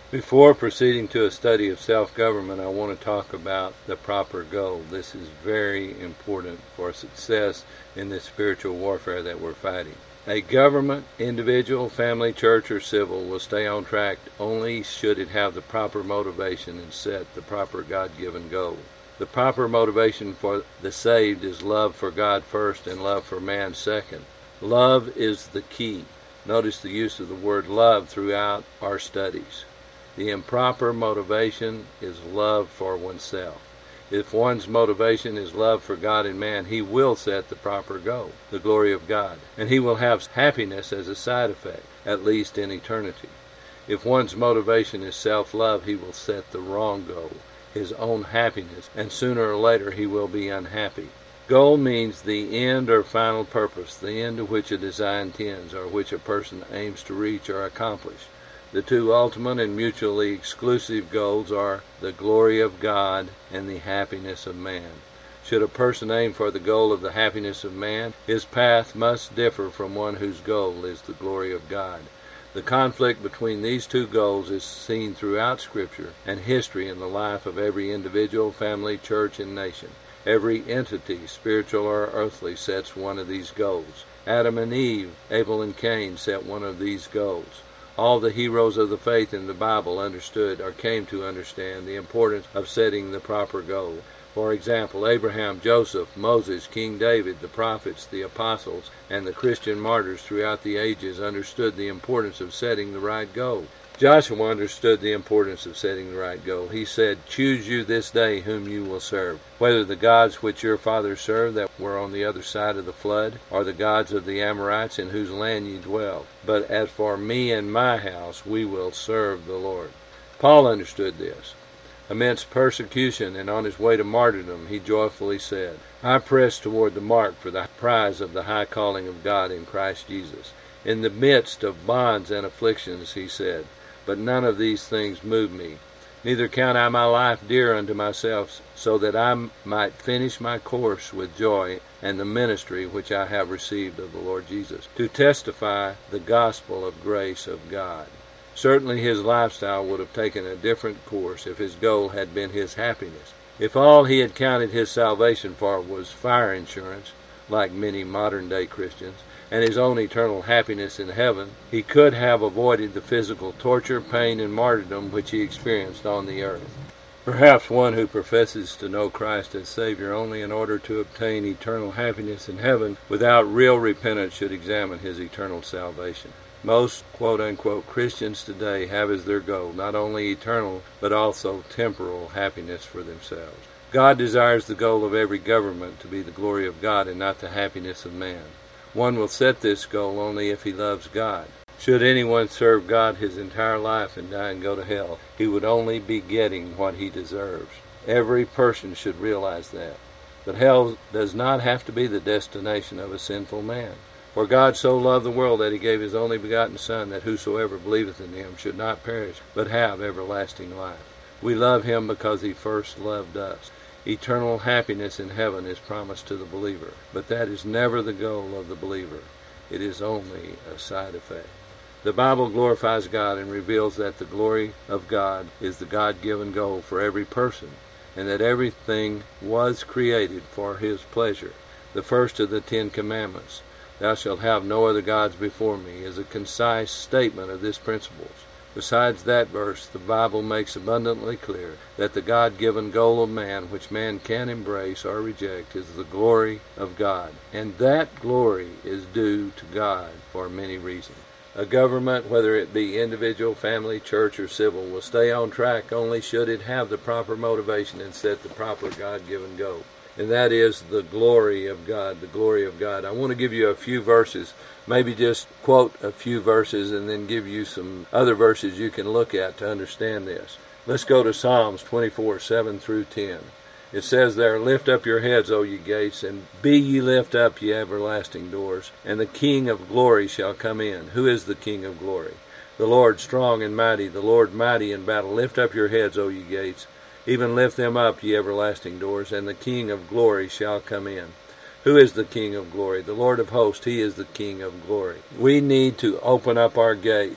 Before proceeding to a study of self-government, I want to talk about the proper goal. This is very important for success in this spiritual warfare that we're fighting. A government, individual, family, church, or civil will stay on track only should it have the proper motivation and set the proper God-given goal. The proper motivation for the saved is love for God first and love for man second. Love is the key. Notice the use of the word love throughout our studies. The improper motivation is love for oneself. If one's motivation is love for God and man, he will set the proper goal, the glory of God, and he will have happiness as a side effect, at least in eternity. If one's motivation is self-love, he will set the wrong goal, his own happiness, and sooner or later he will be unhappy. Goal means the end or final purpose, the end to which a design tends, or which a person aims to reach or accomplish. The two ultimate and mutually exclusive goals are the glory of God and the happiness of man. Should a person aim for the goal of the happiness of man, his path must differ from one whose goal is the glory of God. The conflict between these two goals is seen throughout Scripture and history in the life of every individual, family, church, and nation. Every entity, spiritual or earthly, sets one of these goals. Adam and Eve, Abel and Cain set one of these goals. All the heroes of the faith in the Bible understood or came to understand the importance of setting the proper goal. For example, Abraham, Joseph, Moses, King David, the prophets, the apostles, and the Christian martyrs throughout the ages understood the importance of setting the right goal. Joshua understood the importance of setting the right goal. He said, "Choose you this day whom you will serve, whether the gods which your fathers served that were on the other side of the flood, or the gods of the Amorites in whose land ye dwell. But as for me and my house, we will serve the Lord." Paul understood this. Amidst persecution and on his way to martyrdom, he joyfully said, "I press toward the mark for the prize of the high calling of God in Christ Jesus." In the midst of bonds and afflictions, he said, "But none of these things move me. Neither count I my life dear unto myself, so that I might finish my course with joy and the ministry which I have received of the Lord Jesus, to testify the gospel of grace of God." Certainly his lifestyle would have taken a different course if his goal had been his happiness. If all he had counted his salvation for was fire insurance, like many modern-day Christians, and his own eternal happiness in heaven, he could have avoided the physical torture, pain, and martyrdom which he experienced on the earth. Perhaps one who professes to know Christ as Savior only in order to obtain eternal happiness in heaven without real repentance should examine his eternal salvation. Most quote-unquote Christians today have as their goal not only eternal but also temporal happiness for themselves. God desires the goal of every government to be the glory of God and not the happiness of man. One will set this goal only if he loves God. Should anyone serve God his entire life and die and go to hell, he would only be getting what he deserves. Every person should realize that. But hell does not have to be the destination of a sinful man. For God so loved the world that he gave his only begotten Son, that whosoever believeth in him should not perish, but have everlasting life. We love him because he first loved us. Eternal happiness in heaven is promised to the believer, but that is never the goal of the believer. It is only a side effect. The Bible glorifies God and reveals that the glory of God is the God-given goal for every person, and that everything was created for his pleasure. The first of the 10 Commandments, "Thou shalt have no other gods before me," is a concise statement of this principle. Besides that verse, the Bible makes abundantly clear that the God-given goal of man, which man can embrace or reject, is the glory of God. And that glory is due to God for many reasons. A government, whether it be individual, family, church, or civil, will stay on track only should it have the proper motivation and set the proper God-given goal. And that is the glory of God, the glory of God. I want to give you a few verses, maybe just quote a few verses and then give you some other verses you can look at to understand this. Let's go to Psalms 24, 7 through 10. It says there, "Lift up your heads, O ye gates, and be ye lift up, ye everlasting doors, and the King of glory shall come in." Who is the King of glory? The Lord strong and mighty, the Lord mighty in battle. Lift up your heads, O ye gates, even lift them up, ye everlasting doors, and the King of glory shall come in. Who is the King of glory? The Lord of hosts, he is the King of glory. We need to open up our gates.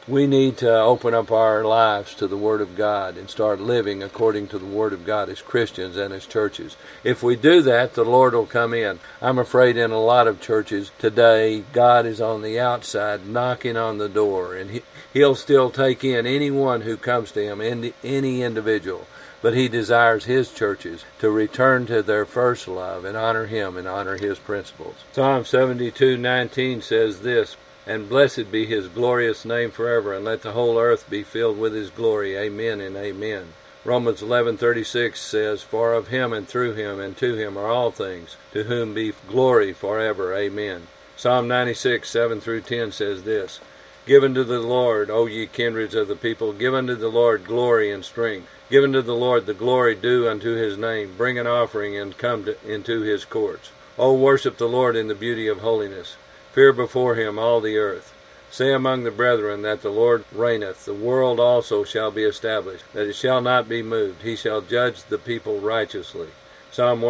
We need to open up our lives to the Word of God and start living according to the Word of God as Christians and as churches. If we do that, the Lord will come in. I'm afraid in a lot of churches today, God is on the outside knocking on the door, and He'll still take in anyone who comes to Him, any individual. But He desires His churches to return to their first love and honor Him and honor His principles. Psalm 72:19 says this, "And blessed be His glorious name forever, and let the whole earth be filled with His glory. Amen and amen." Romans 11:36 says, "For of Him and through Him and to Him are all things, to whom be glory forever. Amen." Psalm 96:7-10 says this, "Give unto the Lord, O ye kindreds of the people, give unto the Lord glory and strength. Give unto the Lord the glory due unto His name. Bring an offering and come into His courts. O worship the Lord in the beauty of holiness. Fear before Him all the earth. Say among the brethren that the Lord reigneth. The world also shall be established, that it shall not be moved. He shall judge the people righteously." Psalm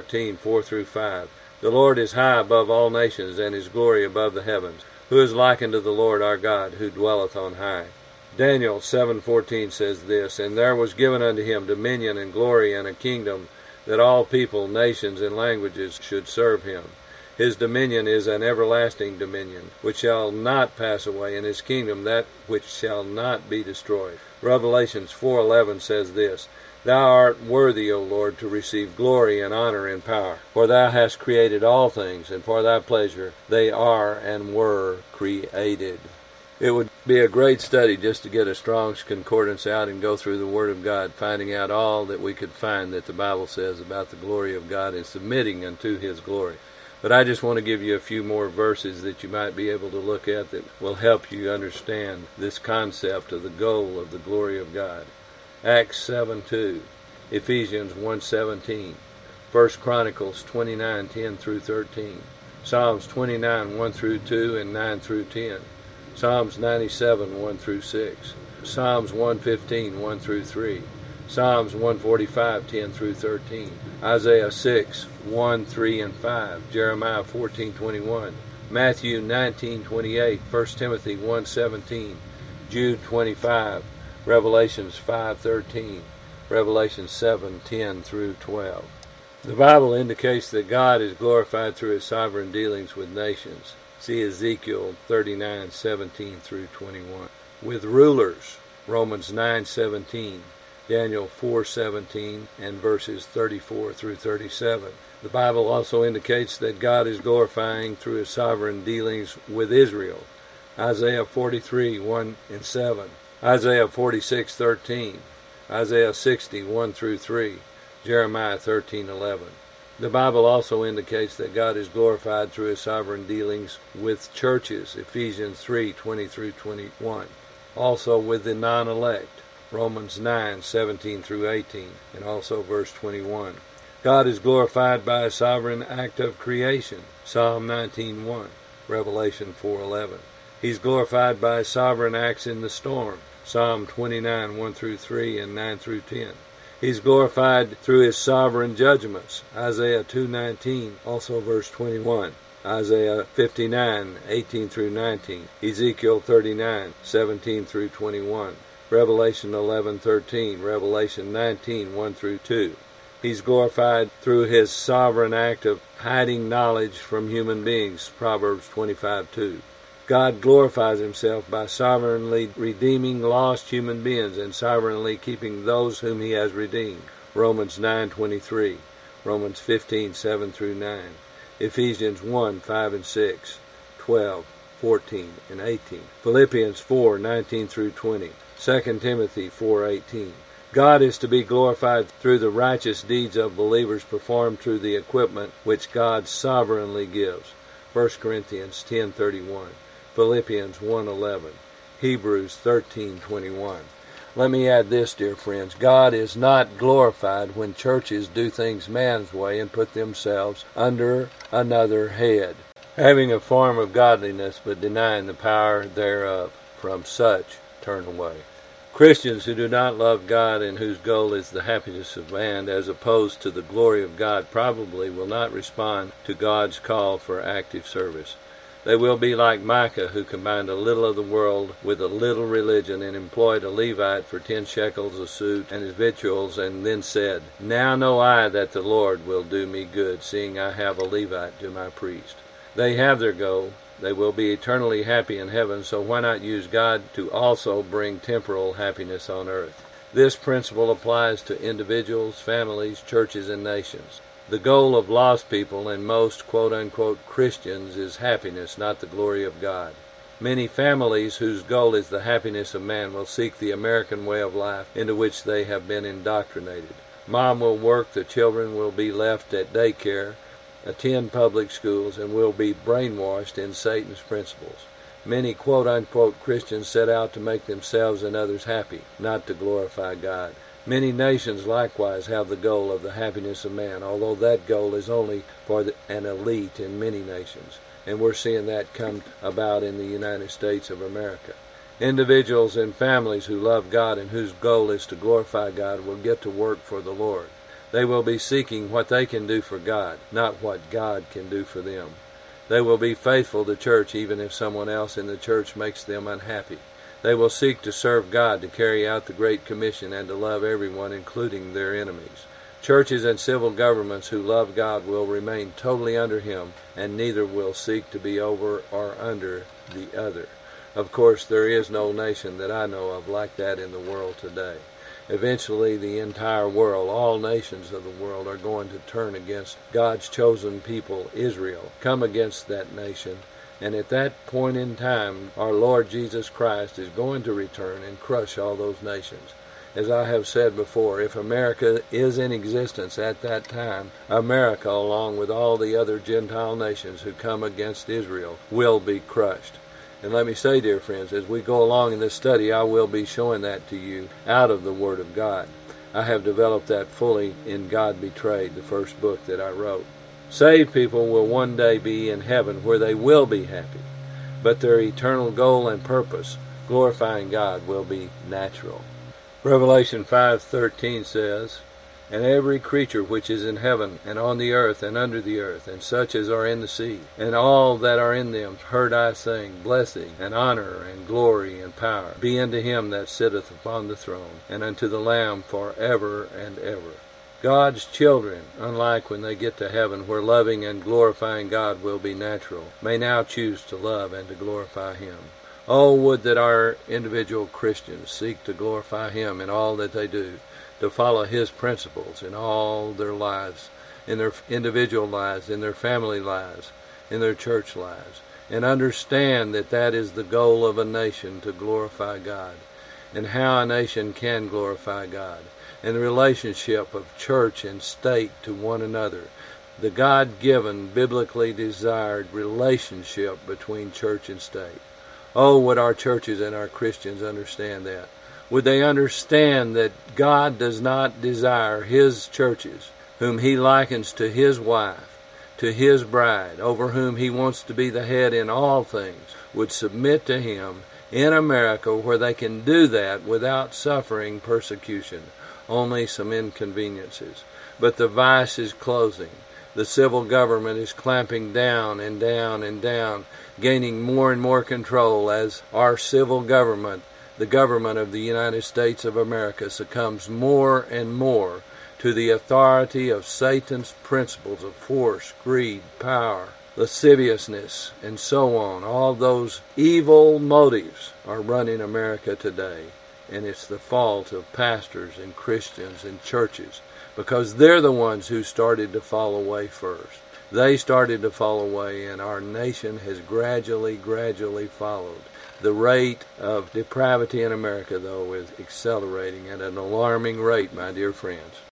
113:4-5. "The Lord is high above all nations, and His glory above the heavens. Who is like unto the Lord our God, who dwelleth on high?" Daniel 7:14 says this, "And there was given unto Him dominion and glory and a kingdom, that all people, nations, and languages should serve Him. His dominion is an everlasting dominion, which shall not pass away, and His kingdom that which shall not be destroyed." Revelations 4:11 says this, "Thou art worthy, O Lord, to receive glory and honor and power. For Thou hast created all things, and for Thy pleasure they are and were created." It would be a great study just to get a Strong's Concordance out and go through the Word of God, finding out all that we could find that the Bible says about the glory of God and submitting unto His glory. But I just want to give you a few more verses that you might be able to look at that will help you understand this concept of the goal of the glory of God. Acts 7:2, Ephesians 1:17, 1 Chronicles 29:10-13, Psalms 29:1-2 and 9-10, Psalms 97:1-6, Psalms 115:1-3, Psalms 145:10-13, Isaiah 6:1-3-5, Jeremiah 14:21, Matthew 19:28, 1 Timothy 1:17, Jude 25, Revelations 5:13, Revelation 7:10-12. The Bible indicates that God is glorified through His sovereign dealings with nations. See Ezekiel 39:17-21. With rulers, Romans 9:17, Daniel 4:17, and verses 34-37. The Bible also indicates that God is glorifying through His sovereign dealings with Israel. Isaiah 43:1-7, Isaiah 46:13, Isaiah 60:1-3, Jeremiah 13:11. The Bible also indicates that God is glorified through His sovereign dealings with churches, Ephesians 3:20-21. Also with the non-elect, Romans 9:17-18, and also verse 21. God is glorified by a sovereign act of creation, Psalm 19:1, Revelation 4:11. He's glorified by His sovereign acts in the storm, Psalm 29:1-3 and 9-10. He's glorified through His sovereign judgments, Isaiah 2:19, also verse 21, Isaiah 59:18-19, Ezekiel 39:17-21, Revelation 11:13, Revelation 19:1-2. He's glorified through His sovereign act of hiding knowledge from human beings, Proverbs 25:2. God glorifies Himself by sovereignly redeeming lost human beings and sovereignly keeping those whom He has redeemed, Romans 9:23, Romans 15:7-9, Ephesians 1:5-6, 12, 14, and 18, Philippians 4:19-20, 2 Timothy 4:18. God is to be glorified through the righteous deeds of believers performed through the equipment which God sovereignly gives, 1 Corinthians 10:31, Philippians 1:11, Hebrews 13:21. Let me add this, dear friends. God is not glorified when churches do things man's way and put themselves under another head, having a form of godliness but denying the power thereof. From such turn away. Christians who do not love God and whose goal is the happiness of man as opposed to the glory of God probably will not respond to God's call for active service. They will be like Micah, who combined a little of the world with a little religion, and employed a Levite for 10 shekels a suit and his victuals, and then said, Now know I that the Lord will do me good, seeing I have a Levite to my priest. They have their goal. They will be eternally happy in heaven, so why not use God to also bring temporal happiness on earth? This principle applies to individuals, families, churches, and nations. The goal of lost people and most quote-unquote Christians is happiness, not the glory of God. Many families whose goal is the happiness of man will seek the American way of life into which they have been indoctrinated. Mom will work, the children will be left at daycare, attend public schools, and will be brainwashed in Satan's principles. Many quote-unquote Christians set out to make themselves and others happy, not to glorify God. Many nations likewise have the goal of the happiness of man, although that goal is only for an elite in many nations, and we're seeing that come about in the United States of America. Individuals and families who love God and whose goal is to glorify God will get to work for the Lord. They will be seeking what they can do for God, not what God can do for them. They will be faithful to church even if someone else in the church makes them unhappy. They will seek to serve God, to carry out the Great Commission, and to love everyone, including their enemies. Churches and civil governments who love God will remain totally under Him, and neither will seek to be over or under the other. Of course, there is no nation that I know of like that in the world today. Eventually, the entire world, all nations of the world, are going to turn against God's chosen people, Israel, come against that nation. And at that point in time, our Lord Jesus Christ is going to return and crush all those nations. As I have said before, if America is in existence at that time, America, along with all the other Gentile nations who come against Israel, will be crushed. And let me say, dear friends, as we go along in this study, I will be showing that to you out of the Word of God. I have developed that fully in God Betrayed, the first book that I wrote. Saved people will one day be in heaven where they will be happy, but their eternal goal and purpose, glorifying God, will be natural. Revelation 5:13 says, And every creature which is in heaven, and on the earth, and under the earth, and such as are in the sea, and all that are in them, heard I saying, Blessing, and honor, and glory, and power, be unto him that sitteth upon the throne, and unto the Lamb for ever and ever. God's children, unlike when they get to heaven where loving and glorifying God will be natural, may now choose to love and to glorify Him. Oh, would that our individual Christians seek to glorify Him in all that they do, to follow His principles in all their lives, in their individual lives, in their family lives, in their church lives, and understand that that is the goal of a nation, to glorify God, and how a nation can glorify God, and the relationship of church and state to one another, the God-given, biblically desired relationship between church and state. Oh, would our churches and our Christians understand that? Would they understand that God does not desire His churches, whom He likens to His wife, to His bride, over whom He wants to be the head in all things, would submit to Him in America, where they can do that without suffering persecution, only some inconveniences. But the vice is closing. The civil government is clamping down and down and down, gaining more and more control as our civil government, the government of the United States of America, succumbs more and more to the authority of Satan's principles of force, greed, power, lasciviousness, and so on. All those evil motives are running America today. And it's the fault of pastors and Christians and churches, because they're the ones who started to fall away first. They started to fall away, and our nation has gradually followed. The rate of depravity in America, though, is accelerating at an alarming rate, my dear friends.